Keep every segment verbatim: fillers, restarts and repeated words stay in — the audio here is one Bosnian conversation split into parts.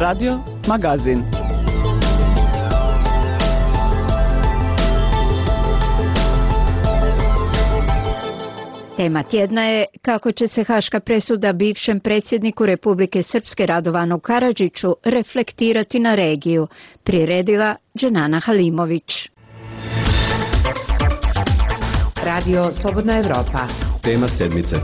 Radio Magazin. Tema tjedna je kako će se haška presuda bivšem predsjedniku Republike Srpske Radovanu Karadžiću reflektirati na regiju, priredila Dženana Halimović. Radio Slobodna Evropa. Tema sedmice.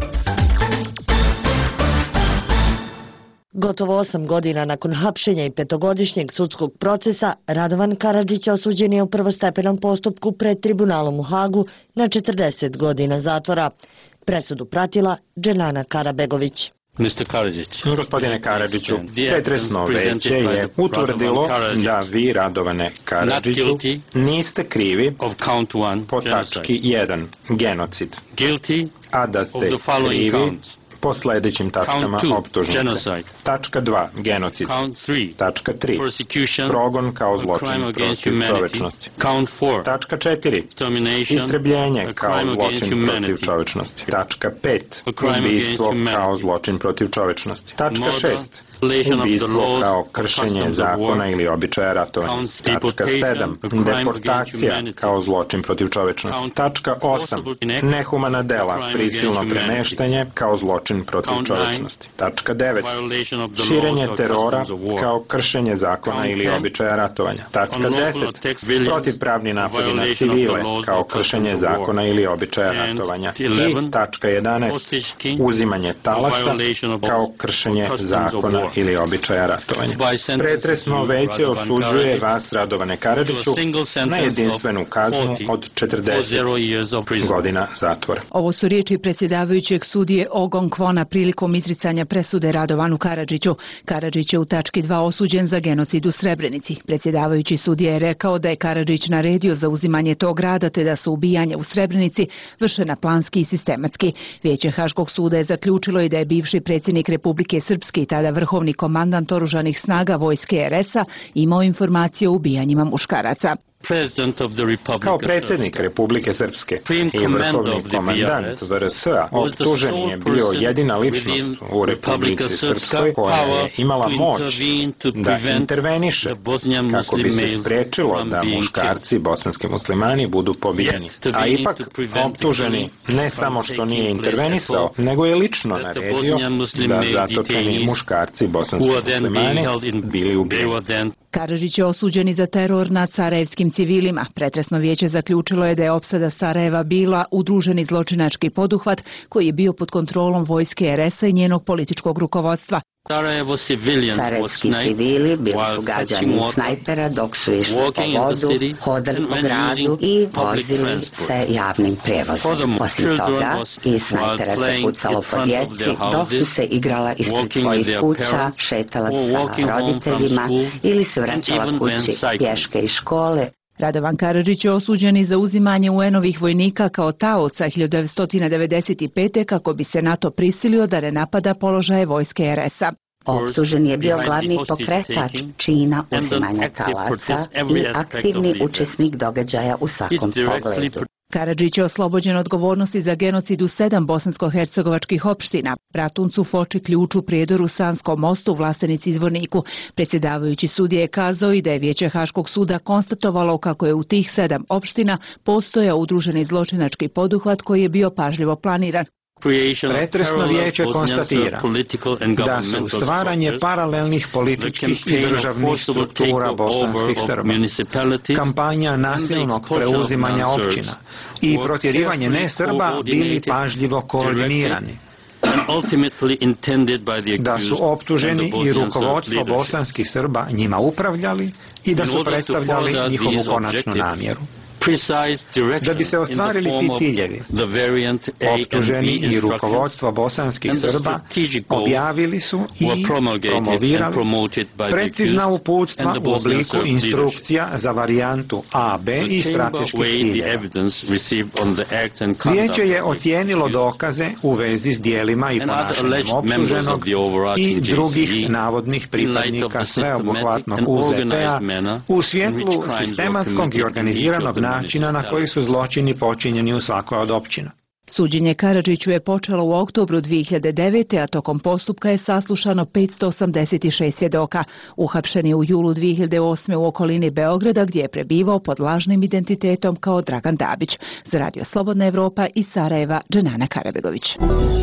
Gotovo osam godina nakon hapšenja i petogodišnjeg sudskog procesa, Radovan Karadžić osuđen je u prvostepenom postupku pred tribunalom u Hagu na četrdeset godina zatvora. Presudu pratila Dženana Karabegović. Gospodine Karadžiću, pretresno veće je utvrdilo da vi, Radovane Karadžiću, niste krivi po tački jedan, genocid, a da ste krivi po sljedećim tačkama optužnice. Tačka dva. Genocid. Tačka tri. Progon kao zločin protiv čovečnosti. Tačka četiri. Istrebljenje kao zločin protiv čovečnosti. Tačka pet. Ubistvo kao zločin protiv čovečnosti. Tačka šest. Ubistvo kao kršenje zakona ili običaja ratovanja. Tačka sedam. Deportacija kao zločin protiv čovečnosti. Tačka osam. Nehumana dela, prisilno premeštanje kao zločin protiv čovečnosti. Tačka devet. Širenje terora kao kršenje zakona ili običaja ratovanja. Tačka deset. Protivpravni napadi na civile kao kršenje zakona ili običaja ratovanja. I tačka jedanaest. Uzimanje talasa kao kršenje zakona ili običaja ratovanja. Pretresno veće osuđuje vas, Radovane Karadžiću, na jedinstvenu kaznu od četrdeset godina zatvora. Ovo su riječi predsjedavajućeg sudije Ogon Kvona prilikom izricanja presude Radovanu Karadžiću. Karadžić je u tački dva osuđen za genocid u Srebrenici. Predsjedavajući sudija je rekao da je Karadžić naredio za uzimanje tog grada te da su ubijanja u Srebrenici vršena planski i sistematski. Vijeće Haškog suda je zaključilo i da je bivši predsjednik Republike Srpske i tada vrhovni komandant oružanih snaga vojske er es a imao informacije o ubijanjima muškaraca. Kao predsjednik Republike Srpske i vrhovni komandant ve er es a optužen je bio jedina ličnost u Republici Srpskoj koja je imala moć da interveniše kako bi se spriječilo da muškarci, bosanski muslimani, budu pobijeni. A ipak optuženi ne samo što nije intervenisao, nego je lično naredio da zatočeni muškarci, bosanski muslimani, bili ubijeni. Karadžić je osuđen i za teror nad sarajevskim civilima. Pretresno vijeće zaključilo je da je opsada Sarajeva bila udruženi zločinački poduhvat koji je bio pod kontrolom vojske er es a i njenog političkog rukovodstva. Sarajevski civili bili su gađani iz snajpera dok su išli po vodu, hodali po gradu i vozili se javnim prijevozom. Osim toga, iz snajpera se pucalo po djeci dok su se igrala ispred svojih kuća, šetala sa roditeljima ili se vraćala kući pješke iz škole. Radovan Karadžić je osuđen i za uzimanje u en-ovih vojnika kao taoca hiljadu devetsto devedeset pete. kako bi se NATO prisilio da ne napada položaje vojske er es a. Optužen je bio glavni pokretač čina uzimanja talaca i aktivni učesnik događaja u svakom pogledu. Karadžić je oslobođen odgovornosti za genocid u sedam bosansko-hercegovačkih opština, Bratuncu, Foči, Ključu, Prijedoru, Sanskom mostu, Vlasenici, Zvorniku. Predsjedavajući sudija je kazao i da je Vijeće Haškog suda konstatovalo kako je u tih sedam opština postojao udruženi zločinački poduhvat koji je bio pažljivo planiran. Pretresno vijeće konstatira da su stvaranje paralelnih političkih i državnih struktura bosanskih Srba, kampanja nasilnog preuzimanja općina i protjerivanje ne-Srba bili pažljivo koordinirani, da su optuženi i rukovodstvo bosanskih Srba njima upravljali i da su predstavljali njihovu konačnu namjeru. Da bi se ostvarili ti ciljevi, optuženi i rukovodstvo bosanskih Srba objavili su i promovirali precizna uputstva u obliku instrukcija za varijantu A, B i strateških ciljeva. Vijeće je ocijenilo dokaze u vezi s dijelima i ponašanjem optuženog i drugih navodnih pripadnika sveobuhvatnog u ze pe a u svjetlu sistematskog i organiziranog načina na koji su zločini počinjeni u svakoj od općina. Suđenje Karadžiću je počelo u oktobru dvije hiljade devete. a tokom postupka je saslušano petsto osamdeset šest svjedoka. Uhapšen je u julu dvije hiljade osme. u okolini Beograda gdje je prebivao pod lažnim identitetom kao Dragan Dabić. Za Radio Slobodna Evropa iz Sarajeva, Dženana Karabegović.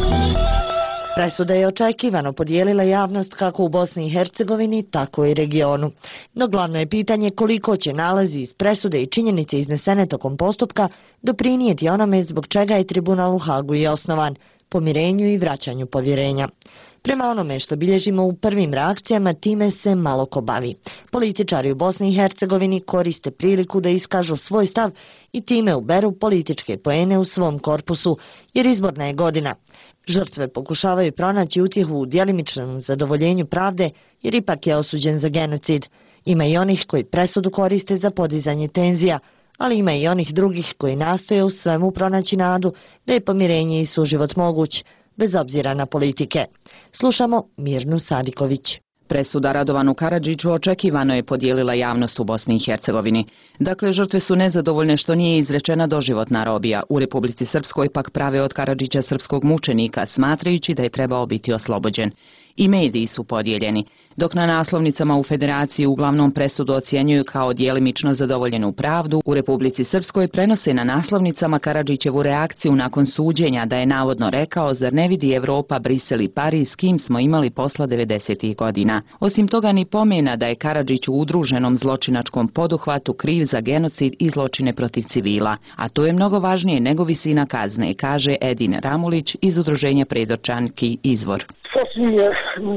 Presuda je očekivano podijelila javnost kako u Bosni i Hercegovini, tako i regionu. No glavno je pitanje koliko će nalazi iz presude i činjenice iznesene tokom postupka doprinijeti onome zbog čega je tribunal u Hagu i osnovan, pomirenju i vraćanju povjerenja. Prema onome što bilježimo u prvim reakcijama, time se malo ko bavi. Političari u Bosni i Hercegovini koriste priliku da iskažu svoj stav i time uberu političke poene u svom korpusu, jer izborna je godina. Žrtve pokušavaju pronaći utjehu u djelimičnom zadovoljenju pravde, jer ipak je osuđen za genocid. Ima i onih koji presudu koriste za podizanje tenzija, ali ima i onih drugih koji nastoje u svemu pronaći nadu da je pomirenje i suživot moguć, bez obzira na politike. Slušamo Mirnu Sadiković. Presuda Radovanu Karadžiću očekivano je podijelila javnost u Bosni i Hercegovini. Dakle, žrtve su nezadovoljne što nije izrečena doživotna robija. U Republici Srpskoj pak prave od Karadžića srpskog mučenika, smatrajući da je trebao biti oslobođen. I mediji su podijeljeni, dok na naslovnicama u Federaciji uglavnom presudu ocjenjuju kao djelimično zadovoljenu pravdu, u Republici Srpskoj prenose na naslovnicama Karadžićevu reakciju nakon suđenja da je navodno rekao: zar ne vidi Evropa, Brisel i Pariz s kim smo imali posla devedesetih godina. Osim toga ni pomena da je Karadžić u udruženom zločinačkom poduhvatu kriv za genocid i zločine protiv civila, a to je mnogo važnije nego visina kazne, kaže Edin Ramulić iz udruženja Predorčanki Izvor. Sasvim je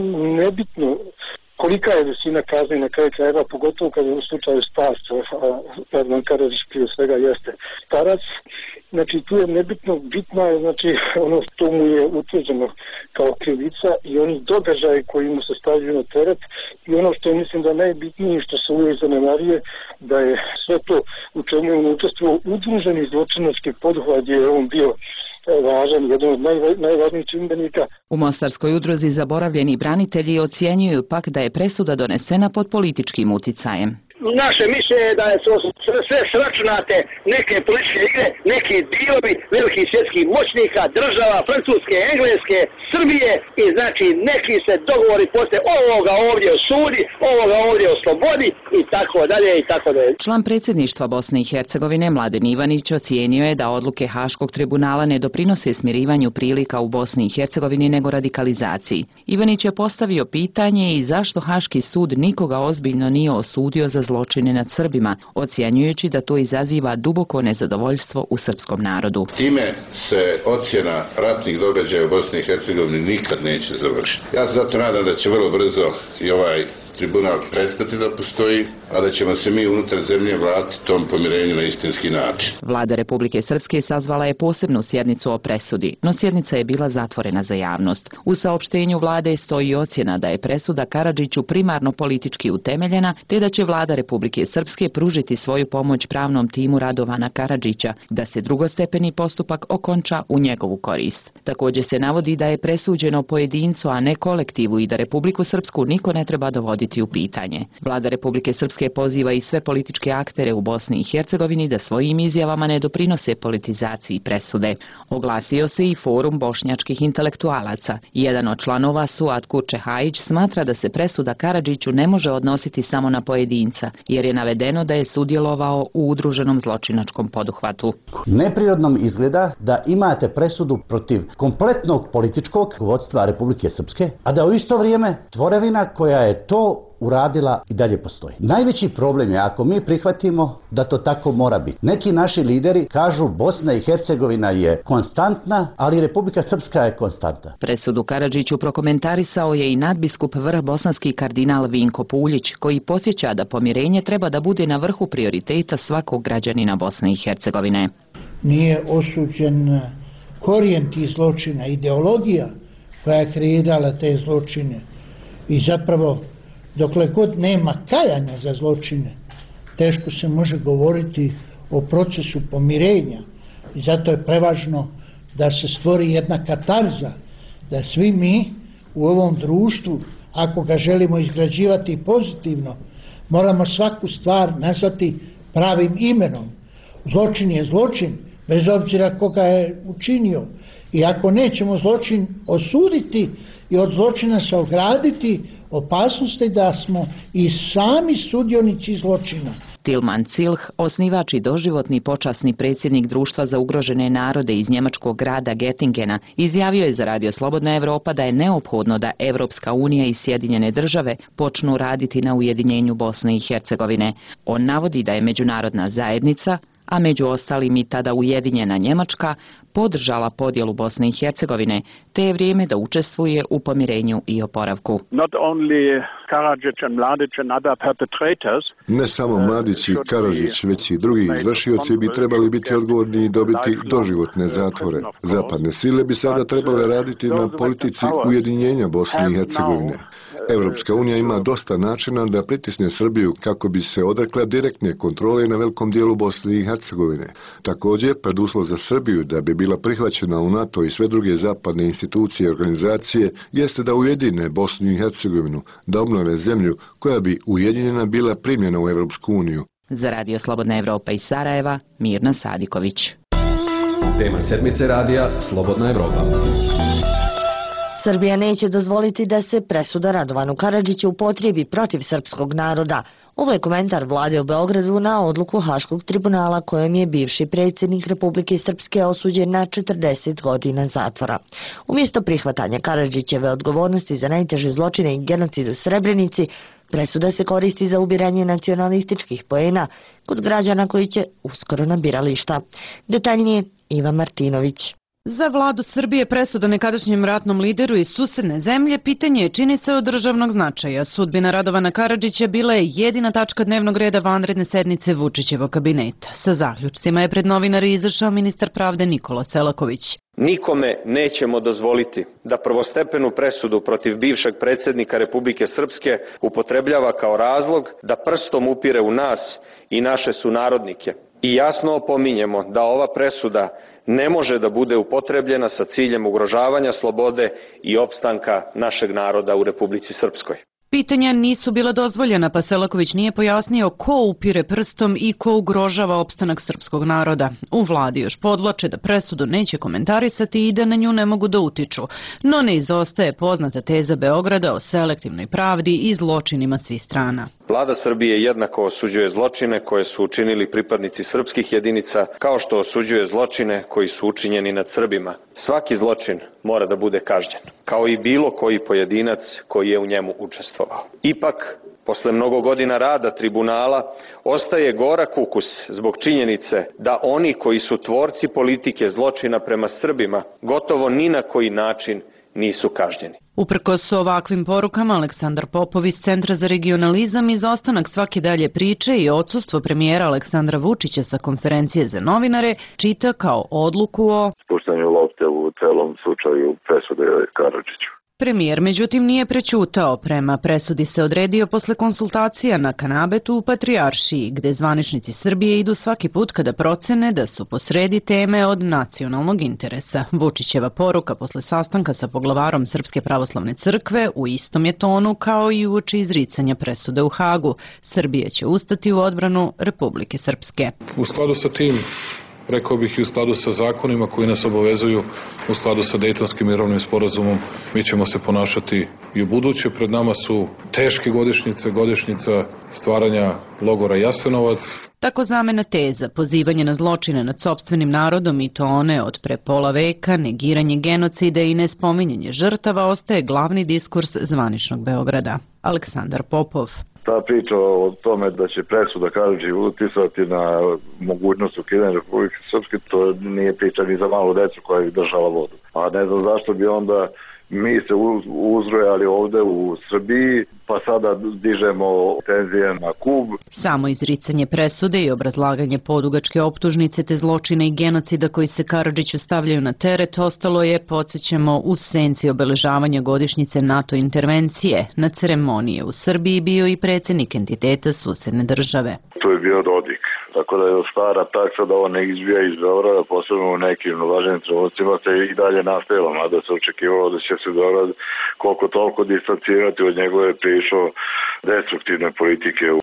nebitno kolika je visina kazne na kraju krajeva, pogotovo kad je u slučaju starstva, a Radovan Karadžić prije svega jeste starac. Znači tu je nebitno, bitno je znači ono što mu je utvrđeno kao krivica i oni događaji koji mu se stavljaju na teret i ono što je mislim da najbitnije što se uvijek zanemarije, da je sve to u čemu je on učestvovao udruženi zločinački poduhvat gdje je on bio važan, jedan od najvažnijih čimbenika. U Mostarskoj udruzi Zaboravljeni branitelji ocjenjuju pak da je presuda donesena pod političkim uticajem. Naše mišljenje je da je sve sračunate neke političke igre, neki dilovi velikih svjetskih moćnika, država, Francuske, Engleske, Srbije i znači neki se dogovori poslije ovoga ovdje osudi, ovoga ovdje oslobodi i tako dalje i tako dalje. Član predsjedništva Bosne i Hercegovine Mladen Ivanić ocijenio je da odluke Haškog tribunala ne doprinose smirivanju prilika u Bosni i Hercegovini nego radikalizaciji. Ivanić je postavio pitanje i zašto Haški sud nikoga ozbiljno nije osudio za zločine nad Srbima, ocjenjujući da to izaziva duboko nezadovoljstvo u srpskom narodu. Time se ocjena ratnih događaja u Bosni i Hercegovini nikad neće završiti. Ja se zato nadam da će vrlo brzo i ovaj tribunal prestati da postoji, a da ćemo se mi unutar zemlje vratiti tom pomirenju na istinski način. Vlada Republike Srpske sazvala je posebnu sjednicu o presudi, no sjednica je bila zatvorena za javnost. U saopštenju vlade stoji ocjena da je presuda Karadžiću primarno politički utemeljena, te da će vlada Republike Srpske pružiti svoju pomoć pravnom timu Radovana Karadžića, da se drugostepeni postupak okonča u njegovu korist. Također se navodi da je presuđeno pojedincu, a ne kolektivu i da Republiku Srpsku niko ne treba dovoditi u pitanje. Vlada Republike Srpske poziva i sve političke aktere u Bosni i Hercegovini da svojim izjavama ne doprinose politizaciji presude. Oglasio se i Forum bošnjačkih intelektualaca. Jedan od članova, Suad Kurčehajić, smatra da se presuda Karadžiću ne može odnositi samo na pojedinca, jer je navedeno da je sudjelovao u udruženom zločinačkom poduhvatu. Neprirodnom izgleda da imate presudu protiv kompletnog političkog vodstva Republike Srpske, a da u isto vrijeme tvorevina koja je to uradila i dalje postoji. Najveći problem je ako mi prihvatimo da to tako mora biti. Neki naši lideri kažu Bosna i Hercegovina je konstantna, ali Republika Srpska je konstantna. Presudu Karadžiću prokomentarisao je i nadbiskup vrh bosanski kardinal Vinko Puljić, koji podsjeća da pomirenje treba da bude na vrhu prioriteta svakog građanina Bosne i Hercegovine. Nije osuđen korijen tih zločina, ideologija koja je kreirala te zločine i zapravo dokle god nema kajanja za zločine, teško se može govoriti o procesu pomirenja i zato je prevažno da se stvori jedna katarza, da svi mi u ovom društvu, ako ga želimo izgrađivati pozitivno, moramo svaku stvar nazvati pravim imenom. Zločin je zločin, bez obzira koga je učinio. I ako nećemo zločin osuditi i od zločina se ograditi, opasnosti da smo i sami sudionici zločina. Tilman Cilh, osnivač i doživotni počasni predsjednik Društva za ugrožene narode iz njemačkog grada Gettingena, izjavio je za Radio Slobodna Evropa da je neophodno da Evropska unija i Sjedinjene države počnu raditi na ujedinjenju Bosne i Hercegovine. On navodi da je međunarodna zajednica, a među ostalim i tada ujedinjena Njemačka, podržala podjelu Bosne i Hercegovine, te je vrijeme da učestvuje u pomirenju i oporavku. Ne samo Mladić i Karadžić, već i drugi izvršioci bi trebali biti odgovorni i dobiti doživotne zatvore. Zapadne sile bi sada trebale raditi na politici ujedinjenja Bosne i Hercegovine. Evropska unija ima dosta načina da pritisne Srbiju kako bi se odrekla direktne kontrole na velikom dijelu Bosne i Hercegovine. Također, preduslov za Srbiju da bi bila prihvaćena u NATO i sve druge zapadne institucije i organizacije jeste da ujedine Bosnu i Hercegovinu, da obnove zemlju koja bi ujedinjena bila primljena u Evropsku uniju. Za Radio Slobodna Evropa iz Sarajeva, Mirna Sadiković. Tema sedmice radija Slobodna Evropa. Srbija neće dozvoliti da se presuda Radovanu Karadžiću upotrijebi protiv srpskog naroda. Ovo je komentar vlade u Beogradu na odluku Haškog tribunala kojem je bivši predsjednik Republike Srpske osuđen na četrdeset godina zatvora. Umjesto prihvatanja Karadžićeve odgovornosti za najteže zločine i genocid u Srebrenici, presuda se koristi za ubiranje nacionalističkih poena kod građana koji će uskoro na birališta. Detaljnije Iva Martinović. Za vladu Srbije presuda nekadašnjem ratnom lideru iz susedne zemlje pitanje je čini se od državnog značaja. Sudbina Radovana Karadžića bila je jedina tačka dnevnog reda vanredne sednice Vučićevog kabineta. Sa zaključcima je pred novinari izašao ministar pravde Nikola Selaković. Nikome nećemo dozvoliti da prvostepenu presudu protiv bivšeg predsjednika Republike Srpske upotrebljava kao razlog da prstom upire u nas i naše sunarodnike. I jasno opominjemo da ova presuda ne može da bude upotrebljena sa ciljem ugrožavanja slobode i opstanka našeg naroda u Republici Srpskoj. Pitanja nisu bila dozvoljena, pa Selaković nije pojasnio ko upire prstom i ko ugrožava opstanak srpskog naroda. U vladi još podvlače da presudu neće komentarisati i da na nju ne mogu da utiču, no ne izostaje poznata teza Beograda o selektivnoj pravdi i zločinima svih strana. Vlada Srbije jednako osuđuje zločine koje su učinili pripadnici srpskih jedinica, kao što osuđuje zločine koji su učinjeni nad Srbima. Svaki zločin mora da bude kažnjen, kao i bilo koji pojedinac koji je u njemu učestvovao. Ipak, posle mnogo godina rada tribunala, ostaje gorak ukus zbog činjenice da oni koji su tvorci politike zločina prema Srbima gotovo ni na koji način nisu kažnjeni. Uprkos ovakvim porukama, Aleksandar Popov iz Centra za regionalizam izostanak svake dalje priče i odsustvo premijera Aleksandra Vučića sa konferencije za novinare čita kao odluku o spuštanju lopte u celom slučaju presude Karadžiću. Premijer, međutim, nije prećutao. Prema presudi se odredio posle konsultacija na kanabetu u Patrijaršiji, gde zvaničnici Srbije idu svaki put kada procene da su posredi teme od nacionalnog interesa. Vučićeva poruka posle sastanka sa poglavarom Srpske pravoslavne crkve u istom je tonu kao i uoči izricanja presude u Hagu. Srbija će ustati u odbranu Republike Srpske. U skladu sa tim, rekao bih i u skladu sa zakonima koji nas obavezuju, u skladu sa Dejtonskim mirovnim sporazumom, mi ćemo se ponašati i u buduće. Pred nama su teške godišnjice, godišnjica stvaranja logora Jasenovac. Tako zamena teza, pozivanje na zločine nad sopstvenim narodom i to one od pre pola veka, negiranje genocida i nespominjanje žrtava ostaje glavni diskurs zvaničnog Beograda. Aleksandar Popov. Ta priča o tome da će presuda Karadžić uticati na mogućnost ukidanja Republike Srpske, to nije priča ni za malu decu koja je držala vodu. A ne znam zašto bi onda mi se uzrojali ovde u Srbiji, pa sada dižemo tenzije na Kub. Samo izricanje presude i obrazlaganje podugačke optužnice te zločine i genocida koji se Karadžiću stavljaju na teret ostalo je, podsjećamo, u senci obeležavanja godišnjice NATO intervencije. Na ceremonije u Srbiji bio i predsjednik entiteta susedne države. To je bio Dodik. Tako da je stara praksa da ovo ne izbija iz Beograda, posebno u nekim važnim trenucima, se i dalje nastavilo, mada se očekivalo da će se Beograd koliko toliko distancirati od njegove prišao destruktivne politike u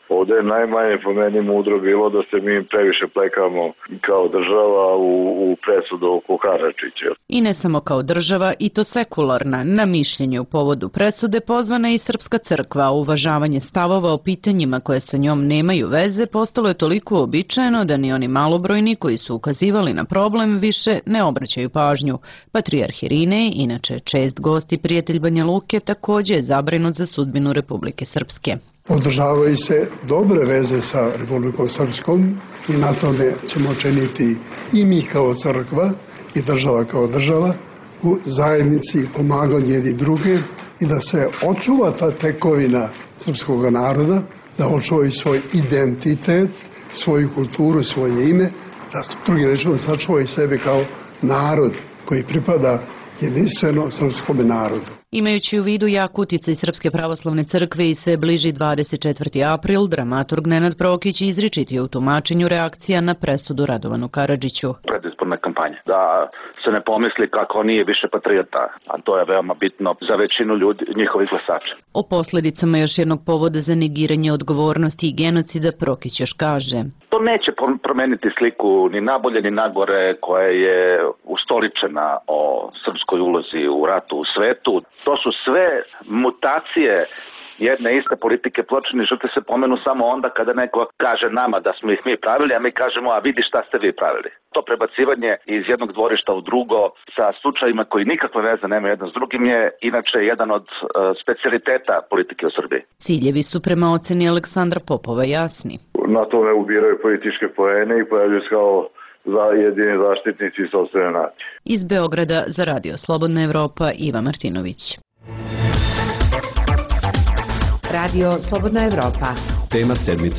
Ovdje je najmanje po meni mudro bilo da se mi previše plekamo kao država u, u presudu oko Karadžića. I ne samo kao država, i to sekularna. Na mišljenje u povodu presude pozvana je i Srpska crkva. Uvažavanje stavova o pitanjima koje sa njom nemaju veze postalo je toliko uobičajeno da ni oni malobrojni koji su ukazivali na problem više ne obraćaju pažnju. Patrijarh Irinej, inače čest gost i prijatelj Banja Luke, također je zabrinut za sudbinu Republike Srpske. Održavaju se dobre veze sa Republikom Srpskom i na tome ćemo činiti i mi kao crkva i država kao država u zajednici pomagati jedni druge i da se očuva ta tekovina srpskog naroda, da očuvaju svoj identitet, svoju kulturu, svoje ime, da drugi rečeno sačuvaju sebe kao narod koji pripada jedinstveno srpskom narodu. Imajući u vidu jak uticaj Srpske pravoslavne crkve i sve bliži dvadeset četvrti april, dramaturg Nenad Prokić izričit je u tumačenju reakcija na presudu Radovanu Karadžiću. Predizborna kampanja. Da se ne pomisli kako nije više patriota, a to je veoma bitno za većinu ljudi, njihovih glasača. O posljedicama još jednog povoda za negiranje odgovornosti i genocida Prokić još kaže. To neće promeniti sliku ni nabolje ni nagore koja je ustoličena o srpskoj ulozi u ratu u svetu. To su sve mutacije jedne iste politike. Pločani žrtve se pomenu samo onda kada neko kaže nama da smo ih mi pravili, a mi kažemo, a vidi šta ste vi pravili. To prebacivanje iz jednog dvorišta u drugo sa slučajima koji nikakve veze nemaju jedan s drugim je inače jedan od uh, specijaliteta politike u Srbiji. Ciljevi su prema oceni Aleksandra Popova jasni. Na tome ubiraju političke poene i pojavljuju se kao za jedini zaštitnici sopstvene nacije. Iz Beograda za Radio Slobodna Evropa Iva Martinović. Radio Slobodna Evropa. Tema sedmice.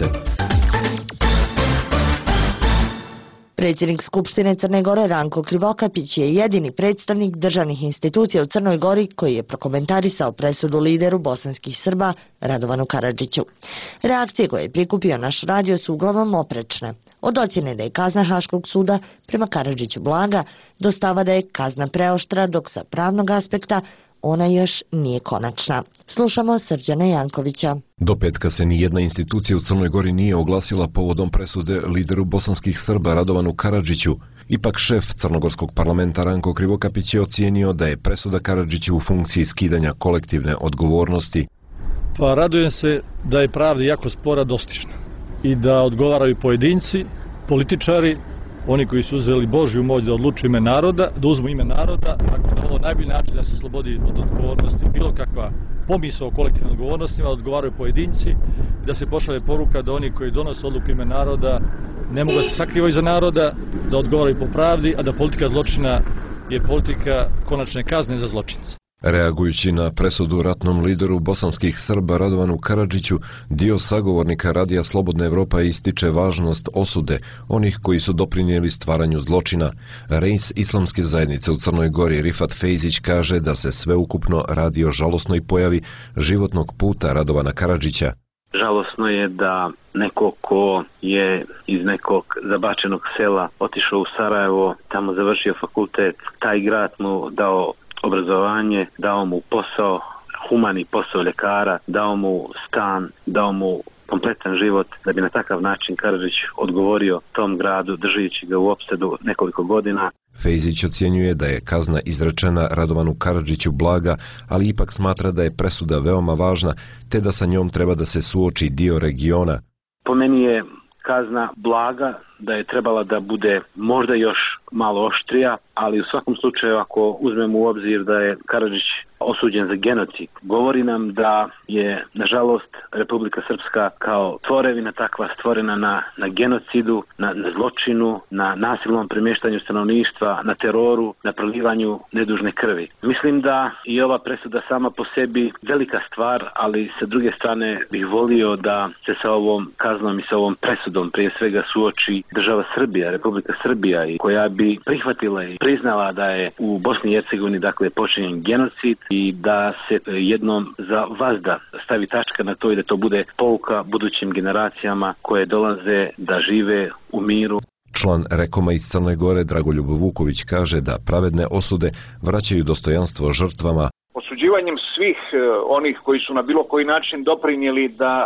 Predsjednik Skupštine Crne Gore Ranko Krivokapić je jedini predstavnik državnih institucija u Crnoj Gori koji je prokomentarisao presudu lideru bosanskih Srba Radovanu Karadžiću. Reakcije koje je prikupio naš radio su uglavnom oprečne. Od ocjene da je kazna Haškog suda prema Karadžiću blaga do stava da je kazna preoštra, dok sa pravnog aspekta ona još nije konačna. Slušamo Srđana Jankovića. Do petka se ni jedna institucija u Crnoj Gori nije oglasila povodom presude lideru bosanskih Srba Radovanu Karadžiću. Ipak šef crnogorskog parlamenta Ranko Krivokapić je ocijenio da je presuda Karadžiću u funkciji skidanja kolektivne odgovornosti. Pa radujem se da je pravda jako spora dostižna i da odgovaraju pojedinci, političari, oni koji su uzeli Božju moć da odlučuju ime naroda, da uzmu ime naroda, tako da ovo najbolji način da se oslobodi od odgovornosti, bilo kakva pomisao o kolektivnim odgovornostima, da odgovaraju pojedinci i da se pošalje poruka da oni koji donose odluku ime naroda ne mogu da se sakrivaju iza naroda, da odgovaraju po pravdi, a da politika zločina je politika konačne kazne za zločince. Reagujući na presudu ratnom lideru bosanskih Srba Radovanu Karadžiću, dio sagovornika Radija Slobodna Evropa ističe važnost osude onih koji su doprinijeli stvaranju zločina. Reis islamske zajednice u Crnoj Gori Rifat Fejzić kaže da se sveukupno radi o žalosnoj pojavi životnog puta Radovana Karadžića. Žalosno je da neko ko je iz nekog zabačenog sela otišao u Sarajevo, tamo završio fakultet, taj grad mu dao obrazovanje, dao mu posao, humani posao ljekara, dao mu stan, dao mu kompletan život, da bi na takav način Karadžić odgovorio tom gradu, držeći ga u opsedu nekoliko godina. Fejzić ocjenjuje da je kazna izrečena Radovanu Karadžiću blaga, ali ipak smatra da je presuda veoma važna, te da sa njom treba da se suoči dio regiona. Po meni je kazna blaga, da je trebala da bude možda još malo oštrija, ali u svakom slučaju ako uzmemo u obzir da je Karadžić osuđen za genocid, govori nam da je nažalost Republika Srpska kao tvorevina takva stvorena na, na genocidu, na, na zločinu, na nasilnom premještanju stanovništva, na teroru, na prolivanju nedužne krvi. Mislim da i ova presuda sama po sebi velika stvar, ali sa druge strane bih volio da se sa ovom kaznom i sa ovom presudom prije svega suoči država Srbija, Republika Srbija, koja bi prihvatila i priznala da je u Bosni i Hercegovini dakle počinjen genocid i da se jednom za vazda stavi tačka na to i da to bude pouka budućim generacijama koje dolaze da žive u miru. Član Rekoma iz Crne Gore Dragoljub Vuković kaže da pravedne osude vraćaju dostojanstvo žrtvama. Osuđivanjem svih onih koji su na bilo koji način doprinijeli da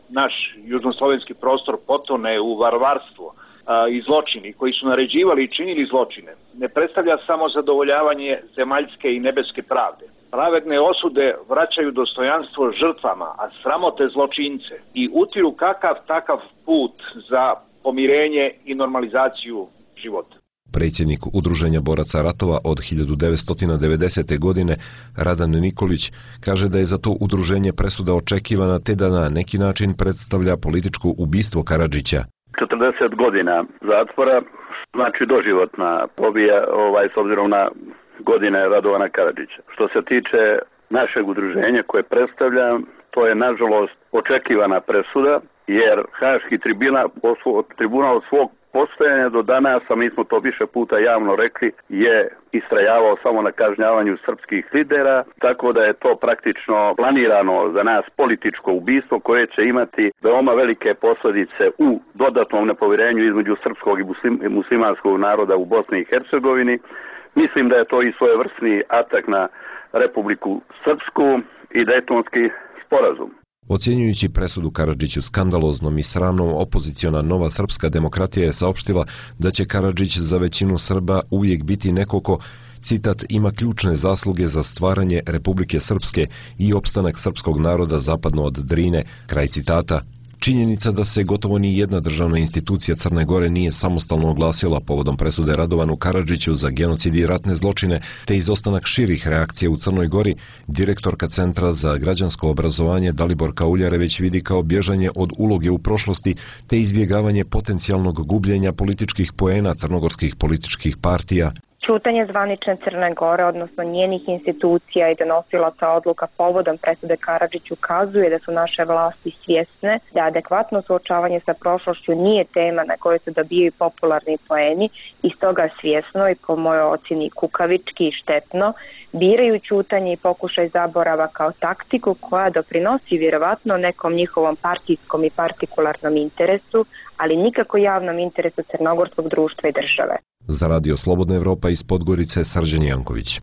naš južnoslovenski prostor potone u varvarstvo i zločini koji su naređivali i činili zločine, ne predstavlja samo zadovoljavanje zemaljske i nebeske pravde. Pravedne osude vraćaju dostojanstvo žrtvama, a sramote zločince i utiru kakav takav put za pomirenje i normalizaciju života. Predsjednik Udruženja boraca ratova od hiljadu devetsto devedesete. godine, Radan Nikolić, kaže da je za to udruženje presuda očekivana te da na neki način predstavlja političko ubistvo Karadžića. četrdeset godina zatvora znači doživotna pobija ovaj, s obzirom na godine Radovana Karadžića. Što se tiče našeg udruženja koje predstavljam, to je nažalost očekivana presuda, jer Haški tribunal, tribunal od svog postojanja do danas, a mi smo to više puta javno rekli, je istrajavao samo na kažnjavanju srpskih lidera, tako da je to praktično planirano za nas političko ubistvo koje će imati veoma velike posljedice u dodatnom nepovjerenju između srpskog i muslim, muslimanskog naroda u Bosni i Hercegovini. Mislim da je to i svojevrsni atak na Republiku Srpsku i Dejtonski sporazum. Ocjenjujući presudu Karadžiću skandaloznom i sramnom, opoziciona Nova srpska demokratija je saopštila da će Karadžić za većinu Srba uvijek biti neko ko, citat, ima ključne zasluge za stvaranje Republike Srpske i opstanak srpskog naroda zapadno od Drine, kraj citata. Činjenica da se gotovo ni jedna državna institucija Crne Gore nije samostalno oglasila povodom presude Radovanu Karadžiću za genocid i ratne zločine, te izostanak širih reakcija u Crnoj Gori, direktorka Centra za građansko obrazovanje Daliborka Uljareveć vidi kao bježanje od uloge u prošlosti te izbjegavanje potencijalnog gubljenja političkih poena crnogorskih političkih partija. Ćutanje zvanične Crne Gore, odnosno njenih institucija i donosilaca odluka povodom presude Karadžiću ukazuje da su naše vlasti svjesne da adekvatno suočavanje sa prošlošću nije tema na kojoj se dobijaju popularni poeni i stoga svjesno i po mojoj ocjeni kukavički i štetno biraju ćutanje i pokušaj zaborava kao taktiku koja doprinosi vjerovatno nekom njihovom partijskom i partikularnom interesu, ali nikako javnom interesu crnogorskog društva i države. Za Radio Slobodna Evropa iz Podgorice, Srđan Janković.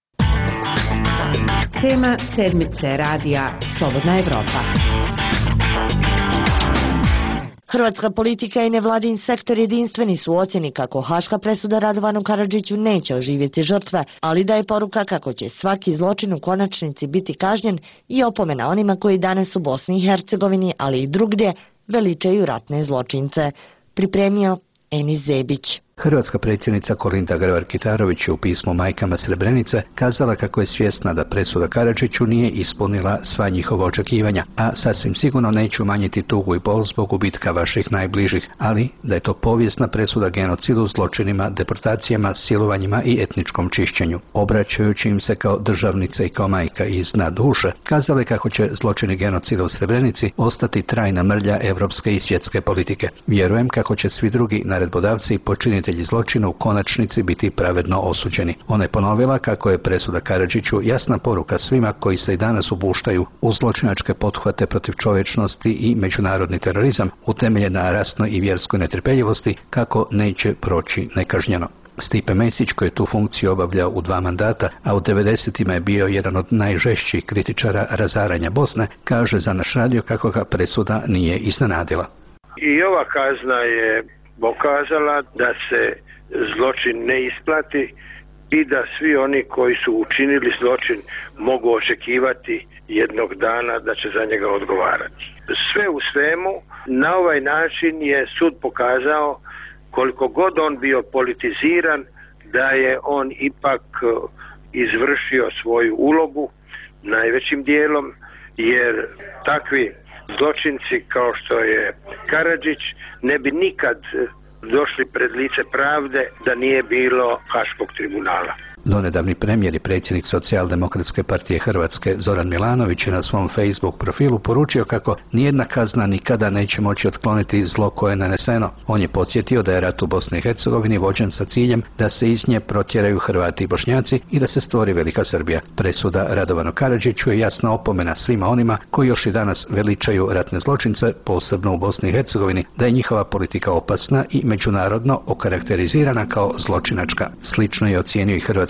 Tema sedmice Radija Slobodna Evropa. Hrvatska politika i nevladin sektor jedinstveni su u ocjeni kako haška presuda Radovanu Karadžiću neće oživjeti žrtve, ali da je poruka kako će svaki zločin u konačnici biti kažnjen i opomena onima koji danas u Bosni i Hercegovini, ali i drugdje, veličaju ratne zločince. Pripremio Enis Zebić. Hrvatska predsjednica Kolinda Grabar-Kitarović je u pismu Majkama Srebrenice kazala kako je svjesna da presuda Karadžiću nije ispunila sva njihova očekivanja, a sasvim sigurno neće umanjiti tugu i bol zbog gubitka vaših najbližih, ali da je to povijesna presuda genocidu, zločinima, deportacijama, silovanjima i etničkom čišćenju. Obraćajući im se kao državnica i kao majka iz dna duše, kazala je kako će zločini genocida u Srebrenici ostati trajna mrlja evropske i svjetske politike. Vjerujem kako će svi drugi naredbodavci i počinitelji zločina u konačnici biti pravedno osuđeni. Ona je ponovila kako je presuda Karadžiću jasna poruka svima koji se i danas upuštaju u zločinačke pothvate protiv čovječnosti i međunarodni terorizam utemeljen na rasnoj i vjerskoj netrpeljivosti, kako neće proći nekažnjeno. Stipe Mesić, koji je tu funkciju obavljao u dva mandata, a u devedesetima je bio jedan od najžešćih kritičara razaranja Bosne, kaže za naš radio kako ga presuda nije iznenadila. I ova kazna je pokazala da se zločin ne isplati i da svi oni koji su učinili zločin mogu očekivati jednog dana da će za njega odgovarati. Sve u svemu, na ovaj način je sud pokazao koliko god on bio politiziran, da je on ipak izvršio svoju ulogu najvećim dijelom, jer takvi zločinci kao što je Karadžić ne bi nikad došli pred lice pravde da nije bilo Haškog tribunala. Donedavni premijer i predsjednik Socijaldemokratske partije Hrvatske Zoran Milanović je na svom Facebook profilu poručio kako nijedna kazna nikada neće moći otkloniti zlo koje je naneseno. On je podsjetio da je rat u Bosni i Hercegovini vođen sa ciljem da se iz nje protjeraju Hrvati i Bošnjaci i da se stvori Velika Srbija. Presuda Radovanu Karadžiću je jasna opomena svima onima koji još i danas veličaju ratne zločince, posebno u Bosni i Hercegovini, da je njihova politika opasna i međunarodno okarakterizirana kao zločinačka. Slično je ocijenio i hrvatski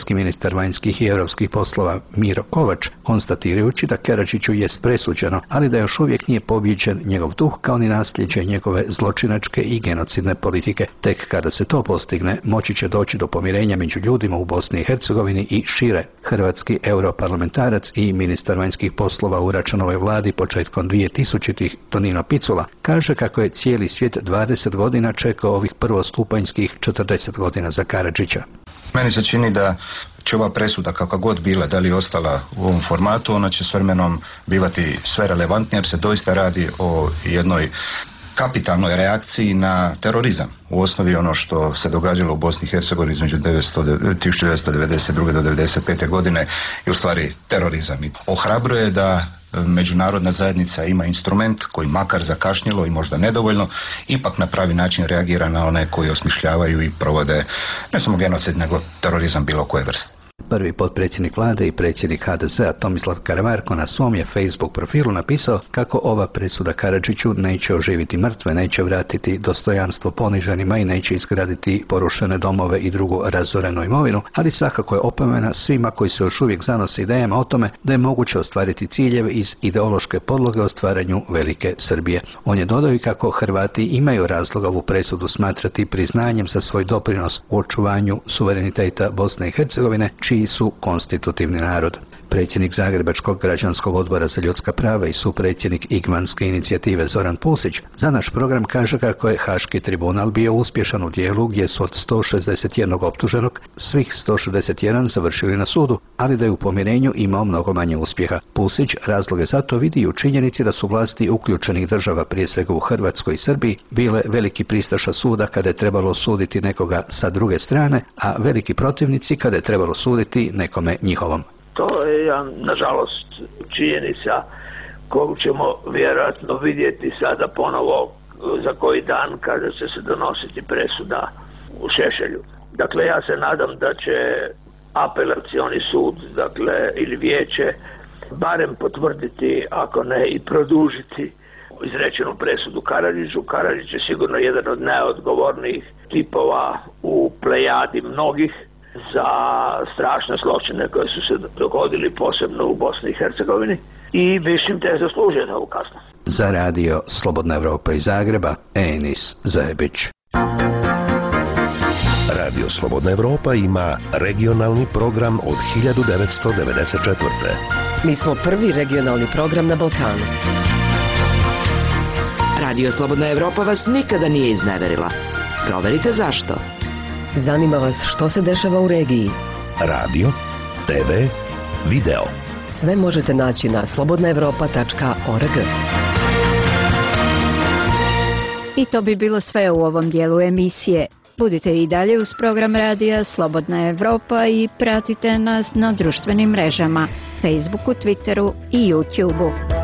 hrvatski ministar vanjskih i europskih poslova Miro Kovač, konstatirajući da Karadžiću jest presuđeno, ali da još uvijek nije pobijeđen njegov duh kao ni nasljeđe njegove zločinačke i genocidne politike. Tek kada se to postigne, moći će doći do pomirenja među ljudima u Bosni i Hercegovini i šire. Hrvatski europarlamentarac i ministar vanjskih poslova u Račanovoj vladi početkom dvije tisućitih Tonino Picula kaže kako je cijeli svijet dvadeset godina čekao ovih prvostupanjskih četrdeset godina za Karadžića. Meni se čini da će ova presuda, kakva god bila, da li je ostala u ovom formatu, ona će s vremenom bivati sve relevantnija jer se doista radi o jednoj kapitalnoj reakciji na terorizam. U osnovi ono što se događalo u Bosni i Hercegovini između tisuću devetsto devedeset druge do devedeset pete godine je u stvari terorizam. I ohrabruje da međunarodna zajednica ima instrument koji makar zakašnjelo i možda nedovoljno, ipak na pravi način reagira na one koji osmišljavaju i provode ne samo genocid, nego terorizam bilo koje vrste. Prvi potpredsjednik vlade i predsjednik ha de zea Tomislav Karamarko na svom je Facebook profilu napisao kako ova presuda Karadžiću neće oživiti mrtve, neće vratiti dostojanstvo poniženima i neće izgraditi porušene domove i drugu razorenu imovinu, ali svakako je opomena svima koji se još uvijek zanose idejama o tome da je moguće ostvariti ciljeve iz ideološke podloge o stvaranju velike Srbije. On je dodao i kako Hrvati imaju razloga ovu presudu smatrati priznanjem za svoj doprinos u očuvanju suvereniteta Bosne i Hercegovine, čiji su konstitutivni narod. Predsjednik Zagrebačkog građanskog odbora za ljudska prava i supredsjednik Igmanske inicijative Zoran Pusić za naš program kaže kako je Haški tribunal bio uspješan u dijelu gdje su od sto šezdeset jednog optuženog svih sto šezdeset jedan završili na sudu, ali da je u pomirenju imao mnogo manje uspjeha. Pusić razloge za to vidi i u činjenici da su vlasti uključenih država, prije svega u Hrvatskoj i Srbiji, bile veliki pristaša suda kada je trebalo suditi nekoga sa druge strane, a veliki protivnici kada je trebalo suditi nekome njihovom. To je, nažalost, činjenica koju ćemo vjerojatno vidjeti sada ponovo za koji dan kada će se donositi presuda u Šešelju. Dakle, ja se nadam da će apelacioni sud, dakle, ili vijeće, barem potvrditi, ako ne i produžiti izrečenu presudu Karadžiću. Karadžić je sigurno jedan od najodgovornijih tipova u plejadi mnogih za strašne zločine koje su se dogodili posebno u Bosni i Hercegovini i mislim da je zaslužio da ovu kaznu. Za radio Slobodna Evropa iz Zagreba, Enis Zajebić. Radio Slobodna Evropa ima regionalni program od hiljadu devetsto devedeset četvrte. Mi smo prvi regionalni program na Balkanu. Radio Slobodna Evropa vas nikada nije izneverila. Proverite zašto. Zanima vas što se dešava u regiji. Radio, te ve, video. Sve možete naći na slobodna evropa tačka org. I to bi bilo sve u ovom dijelu emisije. Budite i dalje uz program radija Slobodna Evropa i pratite nas na društvenim mrežama, Facebooku, Twitteru i YouTubeu.